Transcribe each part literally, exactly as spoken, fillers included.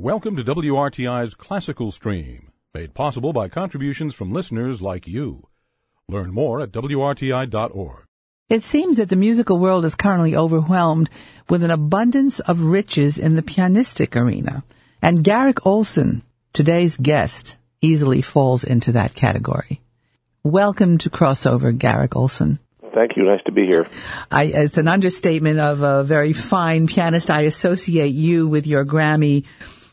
Welcome to W R T I's Classical Stream, made possible by contributions from listeners like you. Learn more at W R T I dot org. It seems that the musical world is currently overwhelmed with an abundance of riches in the pianistic arena. And Garrick Ohlson, today's guest, easily falls into that category. Welcome to Crossover, Garrick Ohlson. Thank you. Nice to be here. I, it's an understatement of a very fine pianist. I associate you with your Grammy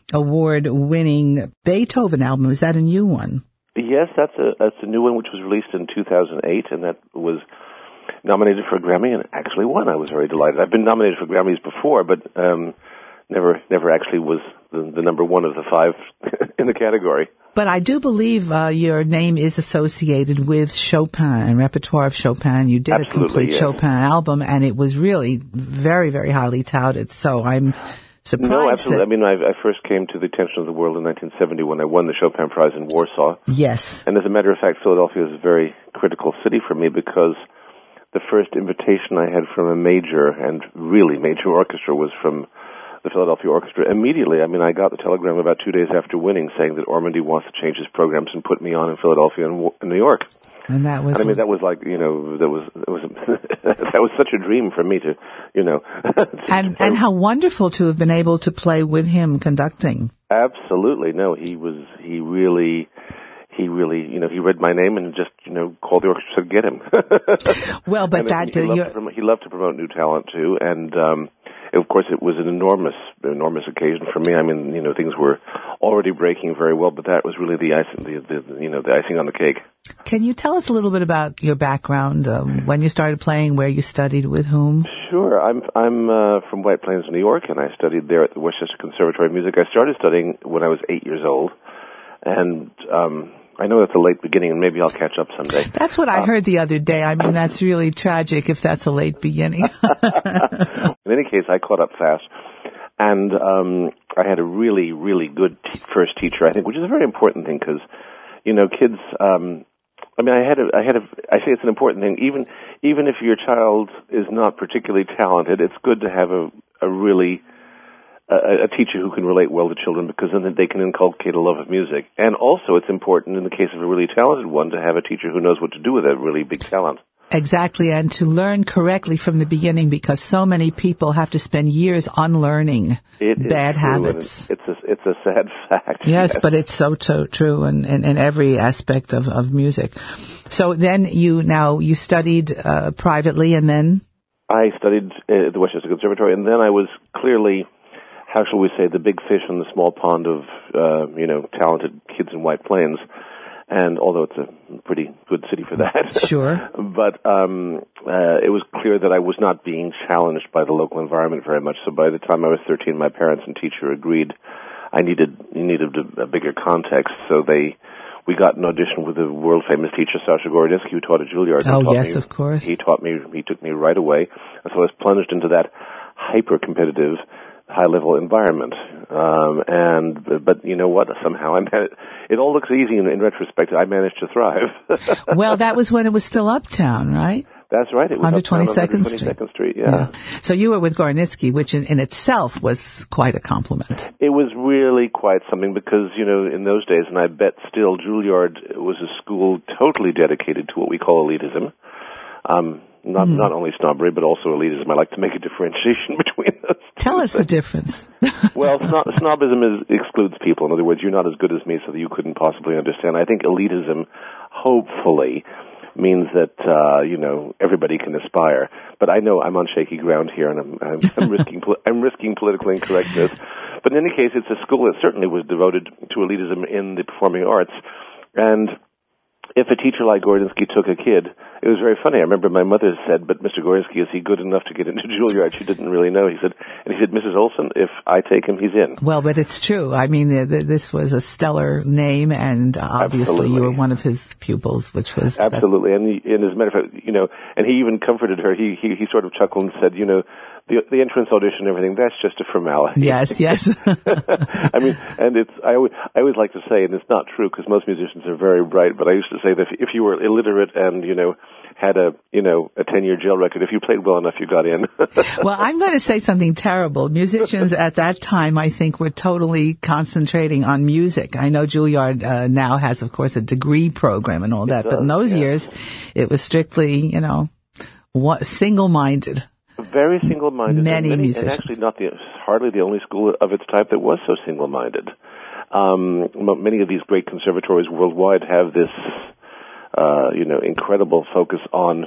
Award-winning Beethoven album. Is that a new one? Yes, that's a that's a new one, which was released in two thousand eight, and that was nominated for a Grammy and actually won. I was very delighted. I've been nominated for Grammys before, but um, never never actually was the, the number one of the five in the category. But I do believe uh, your name is associated with Chopin and repertoire of Chopin. You did Absolutely, a complete yes. Chopin album, and it was really very, very highly touted. So I'm surprised. No, absolutely. That, I mean, I, I first came to the attention of the world in nineteen seventy when I won the Chopin Prize in Warsaw. Yes. And as a matter of fact, Philadelphia is a very critical city for me because the first invitation I had from a major and really major orchestra was from the Philadelphia Orchestra. Immediately, I mean, I got the telegram about two days after winning saying that Ormandy wants to change his programs and put me on in Philadelphia and in New York. And that was, and I mean, that was like, you know, that was, that was, that was such a dream for me to, you know. and, and how wonderful to have been able to play with him conducting. Absolutely. No, he was, he really, he really, you know, he read my name and just, you know, called the orchestra to get him. Well, but and that, he, uh, loved to promote, he loved to promote new talent too. And, um, of course, it was an enormous, enormous occasion for me. I mean, you know, things were already breaking very well, but that was really the icing, the, the you know, the icing on the cake. Can you tell us a little bit about your background, um, when you started playing, where you studied, with whom? Sure. I'm I'm uh, from White Plains, New York, and I studied there at the Westchester Conservatory of Music. I started studying when I was eight years old, and um, I know that's a late beginning, and maybe I'll catch up someday. That's what I uh, heard the other day. I mean, that's really tragic if that's a late beginning. In any case, I caught up fast, and um, I had a really, really good t- first teacher, I think, which is a very important thing because, you know, kids. Um, I mean, I had a, I had a, I say it's an important thing. Even, even if your child is not particularly talented, it's good to have a, a really, a, a teacher who can relate well to children because then they can inculcate a love of music. And also, it's important in the case of a really talented one to have a teacher who knows what to do with that really big talent. Exactly, and to learn correctly from the beginning because so many people have to spend years unlearning it bad true, habits. It's a, it's a sad fact. Yes, yes. But it's so to, true in, in, in every aspect of, of music. So then you now you studied uh, privately, and then I studied at the Westchester Conservatory, and then I was clearly, how shall we say, the big fish in the small pond of uh, you know talented kids in White Plains. And although it's a pretty good city for that, sure. but um, uh, it was clear that I was not being challenged by the local environment very much. So by the time I was thirteen, my parents and teacher agreed I needed needed a, a bigger context. So they we got an audition with a world famous teacher, Sasha Gorodetsky, who taught at Juilliard. Oh yes, me, of course. He taught me. He took me right away. And so I was plunged into that hyper competitive, high level environment. Um, and, but you know what, somehow I managed, it all looks easy in, in retrospect. I managed to thrive. Well, that was when it was still Uptown, right? That's right. It was one twenty-second Street. twenty-second Street, yeah. yeah. So you were with Gorodetsky, which in, in itself was quite a compliment. It was really quite something because, you know, in those days, and I bet still, Juilliard was a school totally dedicated to what we call elitism. Um, Not mm. not only snobbery, but also elitism. I like to make a differentiation between those two. Tell us the difference. Well, snob, snobism is, excludes people. In other words, you're not as good as me, so that you couldn't possibly understand. I think elitism, hopefully, means that, uh, you know, everybody can aspire. But I know I'm on shaky ground here, and I'm, I'm, I'm risking I'm risking political incorrectness. But in any case, it's a school that certainly was devoted to elitism in the performing arts. And if a teacher like Gorodetsky took a kid, it was very funny. I remember my mother said, but Mister Gorodetsky, is he good enough to get into Juilliard? She didn't really know. He said, and he said, Missus Ohlson, if I take him, he's in. Well, but it's true. I mean, the, the, this was a stellar name, and obviously Absolutely. You were one of his pupils, which was... Absolutely. And, he, and as a matter of fact, you know, and he even comforted her. He, he, he sort of chuckled and said, you know, the, the entrance audition and everything, that's just a formality. Yes, yes. I mean, and it's, I always, I always like to say, and it's not true because most musicians are very bright, but I used to say that if, if you were illiterate and, you know, had a, you know, a ten-year jail record. If you played well enough, you got in. Well, I'm going to say something terrible. Musicians at that time, I think, were totally concentrating on music. I know Juilliard uh, now has, of course, a degree program and all that, does, but in those yeah. years, it was strictly, you know, what, single-minded. Very single-minded. Many, and many musicians. And actually not the, hardly the only school of its type that was so single-minded. Um, many of these great conservatories worldwide have this, uh, you know, incredible focus on,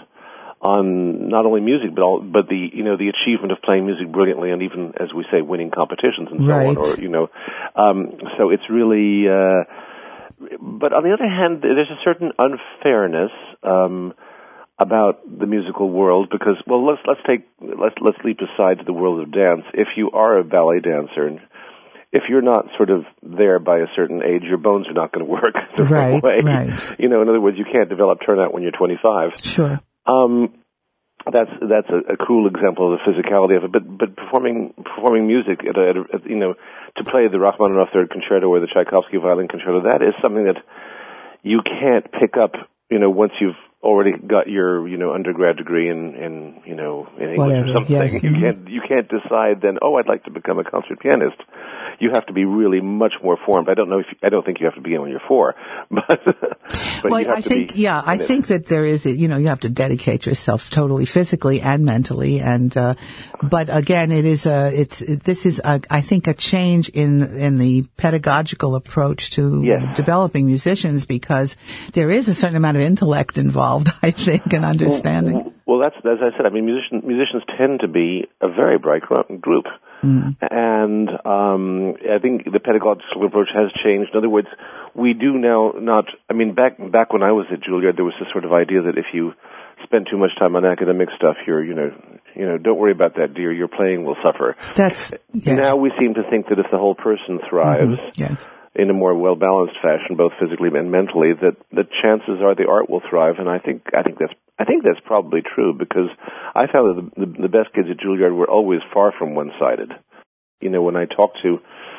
on not only music, but all, but the, you know, the achievement of playing music brilliantly and even, as we say, winning competitions and so Right. on, or, you know, um, so it's really, uh, but on the other hand, there's a certain unfairness, um, about the musical world because, well, let's, let's take, let's, let's leap aside to the world of dance. If you are a ballet dancer and if you're not sort of there by a certain age, your bones are not going to work the Right, right way. right. You know, in other words, you can't develop turnout when you're twenty-five. Sure. Um, that's that's a, a cool example of the physicality of it. But but performing performing music at a, at a, at, you know, to play the Rachmaninoff Third Concerto or the Tchaikovsky Violin Concerto, that is something that you can't pick up. You know, once you've already got your, you know, undergrad degree in, in you know, in English Whatever, or something. yes. You Mm-hmm. can't you can't decide then, oh, I'd like to become a concert pianist. You have to be really much more formed. I don't know if you, I don't think you have to begin when you're four, but, but Well, you have I to think, be yeah, I in it. think that there is, a, you know, you have to dedicate yourself totally physically and mentally. And, uh, but again, it is a, it's, it, this is, a, I think, a change in, in the pedagogical approach to Yes. developing musicians because there is a certain amount of intellect involved, I think, and understanding. Well, well, that's, as I said, I mean, musicians, musicians tend to be a very bright gr- group. Mm. And um, I think the pedagogical approach has changed. In other words, we do now not, I mean, back back when I was at Juilliard, there was this sort of idea that if you spend too much time on academic stuff, you're, you know, you know, don't worry about that, dear, your playing will suffer. That's, yeah. Now we seem to think that if the whole person thrives, Mm-hmm. Yes. in a more well-balanced fashion, both physically and mentally, that the chances are the art will thrive. And I think I think that's I think that's probably true because I found that the, the, the best kids at Juilliard were always far from one-sided. You know, when I talked to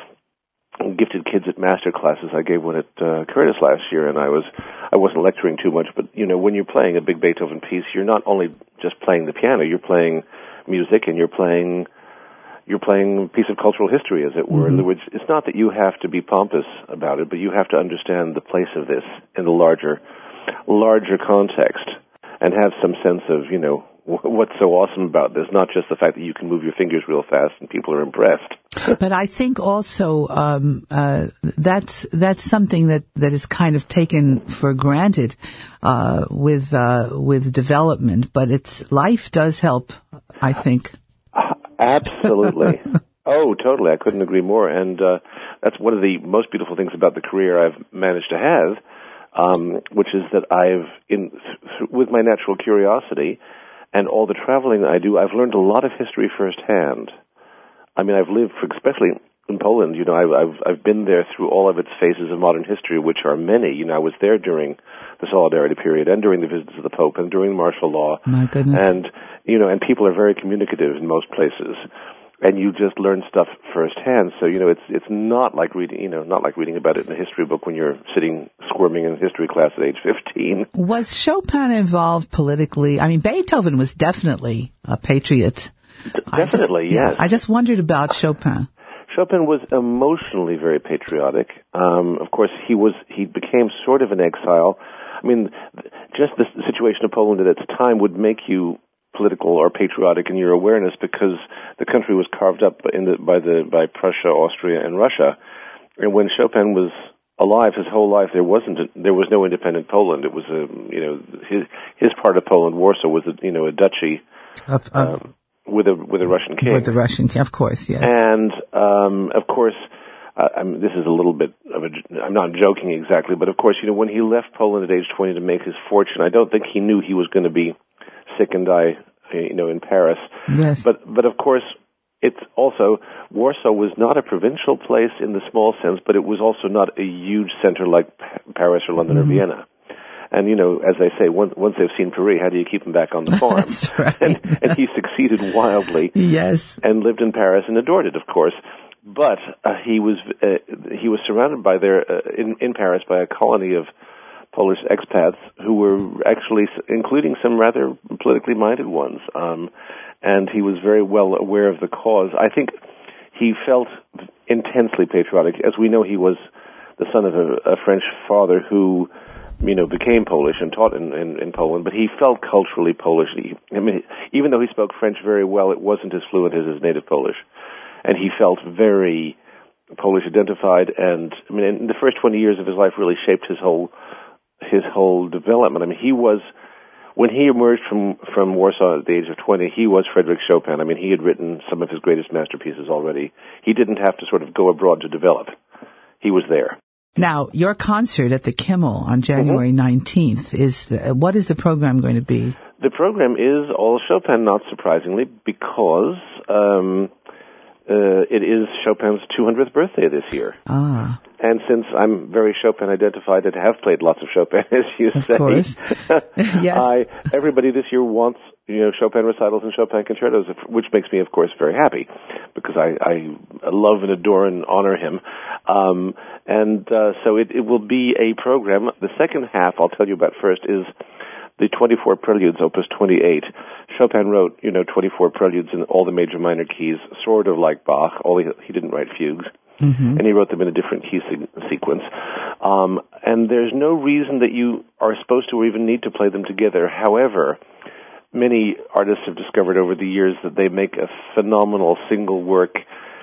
gifted kids at master classes, I gave one at uh, Curtis last year, and I was I wasn't lecturing too much, but you know, when you're playing a big Beethoven piece, you're not only just playing the piano, you're playing music, and you're playing. You're playing a piece of cultural history, as it were. Mm-hmm. In other words, it's not that you have to be pompous about it, but you have to understand the place of this in the larger, larger context, and have some sense of, you know, what's so awesome about this. Not just the fact that you can move your fingers real fast and people are impressed. But I think also um, uh, that's that's something that, that is kind of taken for granted uh, with uh, with development. But it's life does help, I think. Absolutely. Oh, totally. I couldn't agree more. And uh, that's one of the most beautiful things about the career I've managed to have, um, which is that I've, in th- with my natural curiosity and all the traveling I do, I've learned a lot of history firsthand. I mean, I've lived, for, especially in Poland, you know, I've, I've I've been there through all of its phases of modern history, which are many. You know, I was there during the Solidarity period and during the visits of the Pope and during martial law. My goodness. And, you know, and people are very communicative in most places. And you just learn stuff firsthand. So, you know, it's it's not like reading, you know, not like reading about it in a history book when you're sitting squirming in history class at age fifteen. Was Chopin involved politically? I mean, Beethoven was definitely a patriot. Definitely, I just, yeah, yes. I just wondered about Chopin. Chopin was emotionally very patriotic. Um, of course, he was he became sort of an exile. I mean, just the situation of Poland at its time would make you political or patriotic in your awareness because the country was carved up in the, by the by Prussia, Austria, and Russia. And when Chopin was alive, his whole life there wasn't a, there was no independent Poland. It was a you know his his part of Poland, Warsaw, was a, you know a duchy. Of, of, um, with a with a Russian king. With the Russians, of course, yes. And um, of course, uh, I mean, this is a little bit of a. I'm not joking exactly, but of course, you know, when he left Poland at age twenty to make his fortune, I don't think he knew he was going to be sick and die, you know, in Paris. Yes. But but of course, it's also Warsaw was not a provincial place in the small sense, but it was also not a huge center like Paris or London mm-hmm. or Vienna. And, you know, as they say, once, once they've seen Paris, how do you keep them back on the farm? That's right. and, and he succeeded wildly. Yes. And lived in Paris and adored it, of course. But uh, he was uh, he was surrounded by there uh, in in Paris by a colony of Polish expats who were actually, including some rather politically minded ones. Um, and he was very well aware of the cause. I think he felt intensely patriotic. As we know, he was the son of a, a French father who, you know, became Polish and taught in, in, in Poland, but he felt culturally Polish. He, I mean, even though he spoke French very well, it wasn't as fluent as his native Polish. And he felt very Polish identified, and I mean, in the first twenty years of his life really shaped his whole his whole development. I mean, he was, when he emerged from, from Warsaw at the age of twenty, he was Frédéric Chopin. I mean, he had written some of his greatest masterpieces already. He didn't have to sort of go abroad to develop. He was there. Now, your concert at the Kimmel on January mm-hmm. nineteenth, is, uh, what is the program going to be? The program is all Chopin, not surprisingly, because um, uh, it is Chopin's two hundredth birthday this year. Ah. And since I'm very Chopin identified and have played lots of Chopin, as you of say, of course. Yes. I, everybody this year wants, you know, Chopin recitals and Chopin concertos, which makes me, of course, very happy because I, I love and adore and honor him. Um, and uh, so it, it will be a program. The second half, I'll tell you about first, is the twenty-four Preludes, Opus twenty-eight. Chopin wrote, you know, twenty-four Preludes in all the major minor keys, sort of like Bach, only he didn't write fugues. Mm-hmm. And he wrote them in a different key se- sequence. Um, and there's no reason that you are supposed to or even need to play them together. However, many artists have discovered over the years that they make a phenomenal single work,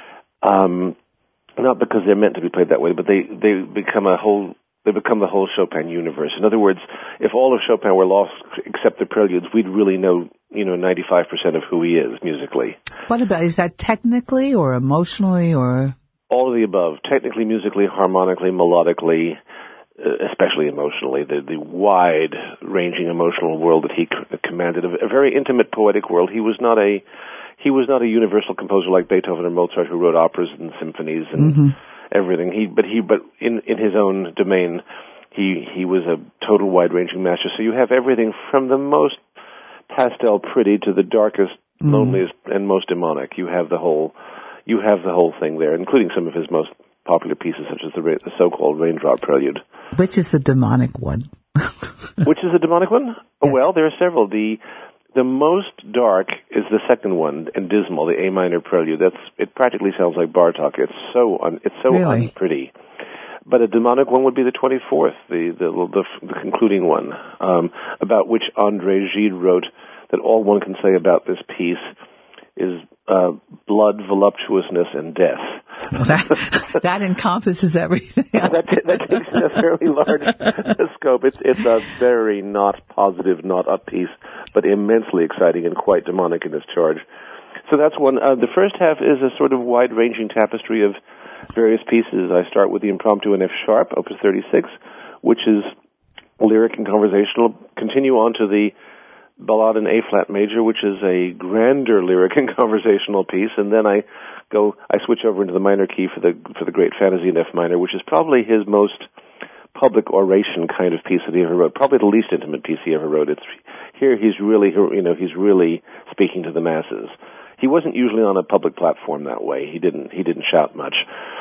um, not because they're meant to be played that way, but they, they become a whole, they become the whole Chopin universe. In other words, if all of Chopin were lost except the preludes, we'd really know, you know, ninety-five percent of who he is musically. What about, is that technically or emotionally or? All of the above, technically, musically, harmonically, melodically, uh, especially emotionally, the, the wide-ranging emotional world that he c- commanded, a, a very intimate, poetic world. He was not a he was not a universal composer like Beethoven or Mozart, who wrote operas and symphonies and mm-hmm. everything. He, but he, but in, in his own domain, he he was a total wide-ranging master. So you have everything from the most pastel pretty to the darkest, mm. loneliest, and most demonic. You have the whole. You have the whole thing there, including some of his most popular pieces, such as the, ra- the so-called Raindrop Prelude. Which is the demonic one? Which is the demonic one? Yeah. Well, there are several. The the most dark is the second one, and dismal, the A minor Prelude. That's it. Practically sounds like Bartok. It's so un, it's so really? unpretty. But a demonic one would be the twenty-fourth, the the the, the concluding one, um, about which André Gide wrote that all one can say about this piece is uh, blood, voluptuousness, and death. Well, that, that encompasses everything. that, that takes a fairly large scope. It's it's a very not positive, not up piece, but immensely exciting and quite demonic in its charge. So that's one. Uh, the first half is a sort of wide-ranging tapestry of various pieces. I start with the Impromptu in F sharp, Opus thirty-six, which is lyric and conversational. Continue on to the Ballade in A-flat major, which is a grander lyric and conversational piece, and then I go, I switch over into the minor key for the for the Great Fantasy in F minor, which is probably his most public oration kind of piece that he ever wrote, probably the least intimate piece he ever wrote. It's here he's really, you know, he's really speaking to the masses. He wasn't usually on a public platform that way. He didn't he didn't shout much,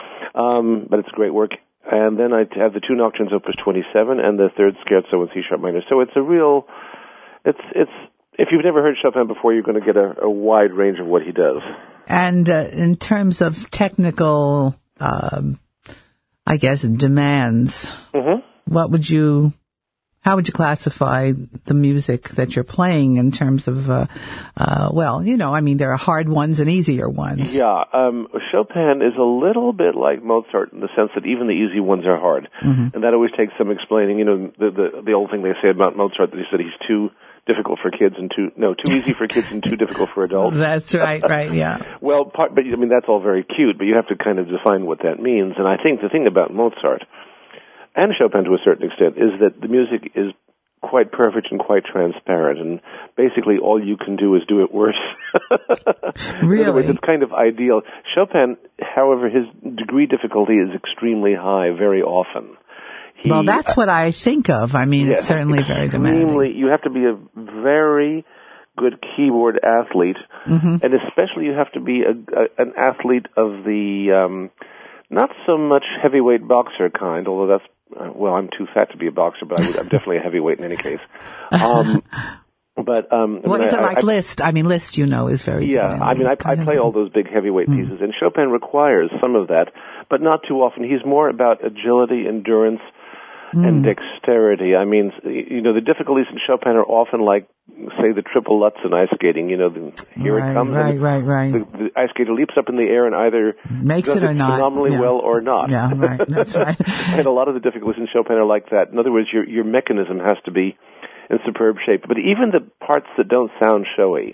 um, but it's great work. And then I have the two Nocturnes, Opus twenty-seven, and the third Scherzo in C sharp minor. So it's a real It's it's if you've never heard Chopin before, you're going to get a, a wide range of what he does. And uh, in terms of technical, um, I guess demands, mm-hmm. what would you? How would you classify the music that you're playing in terms of? Uh, uh, well, you know, I mean, there are hard ones and easier ones. Yeah, um, Chopin is a little bit like Mozart in the sense that even the easy ones are hard, mm-hmm. and that always takes some explaining. You know, the the the old thing they say about Mozart that he said he's too difficult for kids and too no too easy for kids and too difficult for adults. That's right, right, yeah. Well, part, but I mean that's all very cute, but you have to kind of define what that means. And I think the thing about Mozart and Chopin to a certain extent is that the music is quite perfect and quite transparent, and basically all you can do is do it worse. Really? In other words, it's kind of ideal. Chopin, however, his degree difficulty is extremely high very often. He, well, that's what I think of. I mean, yes, it's certainly very demanding. You have to be a very good keyboard athlete, mm-hmm. and especially you have to be a, a, an athlete of the um, not so much heavyweight boxer kind, although that's uh, well, I'm too fat to be a boxer, but I would, I'm definitely a heavyweight in any case. Um, but um, what I mean, is it I, like I, Liszt? I mean, Liszt, you know, is very yeah. demanding. I mean, I, I play all those big heavyweight mm. pieces, and Chopin requires some of that, but not too often. He's more about agility, endurance, mm. and dexterity. I mean, you know, the difficulties in Chopin are often like, say, the triple Lutz in ice skating. You know, the, here right, it comes. Right, right, right. The, the ice skater leaps up in the air and either makes does it or it not phenomenally yeah. well or not. Yeah, right. That's right. And a lot of the difficulties in Chopin are like that. In other words, your your mechanism has to be in superb shape. But even the parts that don't sound showy,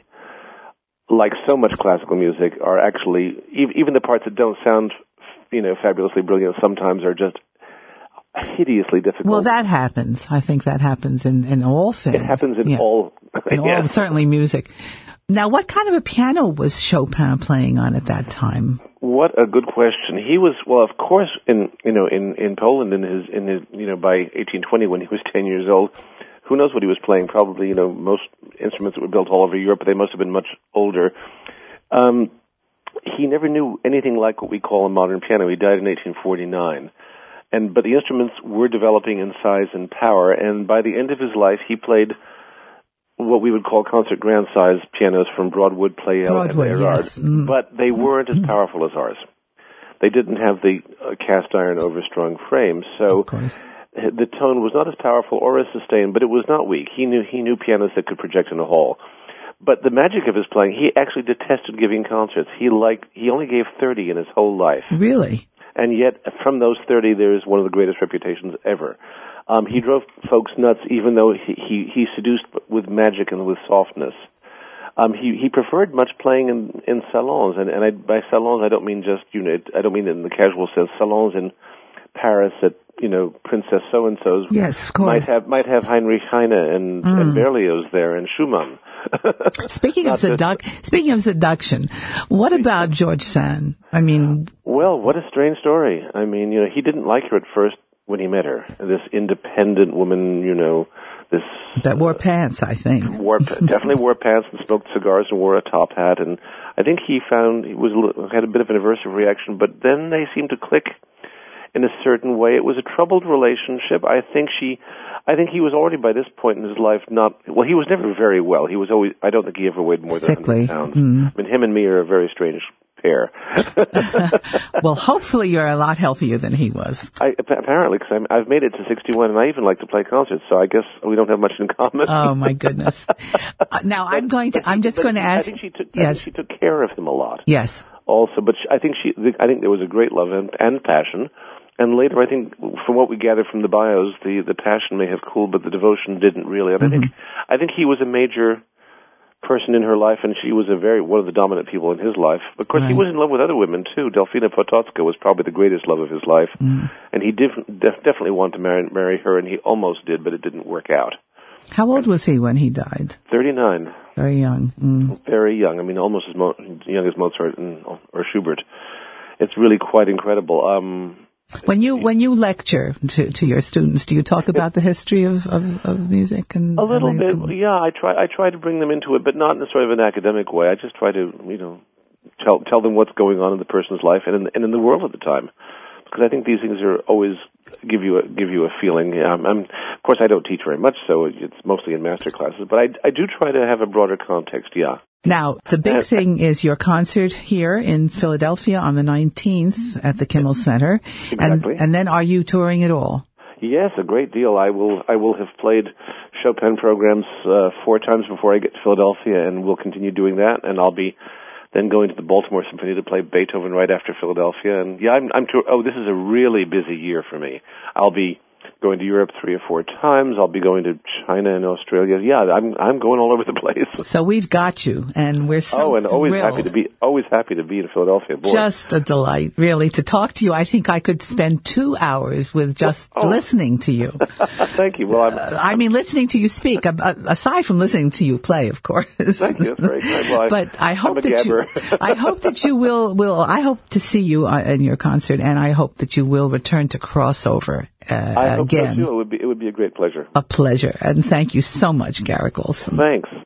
like so much classical music, are actually even the parts that don't sound, you know, fabulously brilliant. Sometimes are just hideously difficult. Well, that happens. I think that happens in, in all things. It happens in yeah. all, in yes. all, certainly music. Now, what kind of a piano was Chopin playing on at that time? What a good question. He was, well, of course, in you know, in, in Poland, in his in his you know, by eighteen twenty when he was ten years old. Who knows what he was playing? Probably, you know, most instruments that were built all over Europe, but they must have been much older. Um, he never knew anything like what we call a modern piano. He died in eighteen forty-nine. And, but the instruments were developing in size and power, and by the end of his life, he played what we would call concert grand size pianos from Broadwood, Pleyel, Broadwood, and Erard. yes. Mm. But they weren't as powerful as ours. They didn't have the uh, cast iron overstrung frame, so the tone was not as powerful or as sustained, but it was not weak. He knew he knew pianos that could project in a hall. But the magic of his playing, he actually detested giving concerts. He liked he only gave thirty in his whole life. Really? And yet, from those thirty, there's one of the greatest reputations ever. Um, he drove folks nuts, even though he, he, he seduced with magic and with softness. Um, he, he preferred much playing in, in salons, and, and I, by salons, I don't mean just, you know, I don't mean it in the casual sense. Salons in Paris at, you know, Princess So-and-so's. Yes, of course. Might have, might have Heinrich Heine and, mm. and Berlioz there and Schumann. Speaking of seduc- speaking of seduction, what about George Sand? I mean, well, what a strange story. I mean, you know, he didn't like her at first when he met her. This independent woman, you know, this that wore pants, I think. Wore definitely wore pants and smoked cigars and wore a top hat, and I think he found he was a little, had a bit of an aversive reaction. But then they seemed to click in a certain way. It was a troubled relationship. I think she. I think he was already by this point in his life not, well, he was never very well. He was always, I don't think he ever weighed more than Sickly. one hundred pounds. Mm. I mean, him and me are a very strange pair. Well, hopefully you're a lot healthier than he was. I, apparently, because I've made it to sixty-one and I even like to play concerts, so I guess we don't have much in common. Oh, my goodness. uh, now, but, I'm going to, I'm just going to ask. I think she took, yes. I think she took care of him a lot. Yes. Also, but she, I think she, I think there was a great love and, and passion. And later, I think, from what we gather from the bios, the, the passion may have cooled, but the devotion didn't really. And mm-hmm. I think, I think he was a major person in her life, and she was a very one of the dominant people in his life. Of course, right. He was in love with other women too. Delfina Potocka was probably the greatest love of his life, mm. and he def, def, definitely wanted to marry, marry her, and he almost did, but it didn't work out. How old was he when he died? Thirty-nine. Very young. Mm. Very young. I mean, almost as mo- young as Mozart and, or Schubert. It's really quite incredible. Um, When you when you lecture to, to your students, do you talk about the history of, of, of music and a little and bit? Yeah, I try I try to bring them into it, but not in a sort of an academic way. I just try to you know tell tell them what's going on in the person's life and in, and in the world at the time, because I think these things are always give you a give you a feeling. Um, I'm, of course, I don't teach very much, so it's mostly in master classes, but I I do try to have a broader context. Yeah. Now, the big thing is your concert here in Philadelphia on the nineteenth at the Kimmel Center. Exactly. And, and then are you touring at all? Yes, a great deal. I will I will have played Chopin programs uh, four times before I get to Philadelphia, and we'll continue doing that. And I'll be then going to the Baltimore Symphony to play Beethoven right after Philadelphia. And yeah, I'm, I'm tour- oh, this is a really busy year for me. I'll be going to Europe three or four times. I'll be going to China and Australia. Yeah, I'm I'm going all over the place. So we've got you, and we're so oh, and thrilled. always happy to be always happy to be in Philadelphia. Boy. Just a delight, really, to talk to you. I think I could spend two hours with just oh. listening to you. Thank you. Well, I'm, uh, I mean, listening to you speak. Uh, aside from listening to you play, of course. Thank you. Very kind. Well, but I hope that gabber. you. I hope that you will. Will I hope to see you uh, in your concert, and I hope that you will return to Crossover. Uh, I hope again. so too. It would be it would be a great pleasure. A pleasure, and thank you so much, Garrick Ohlsson. Thanks.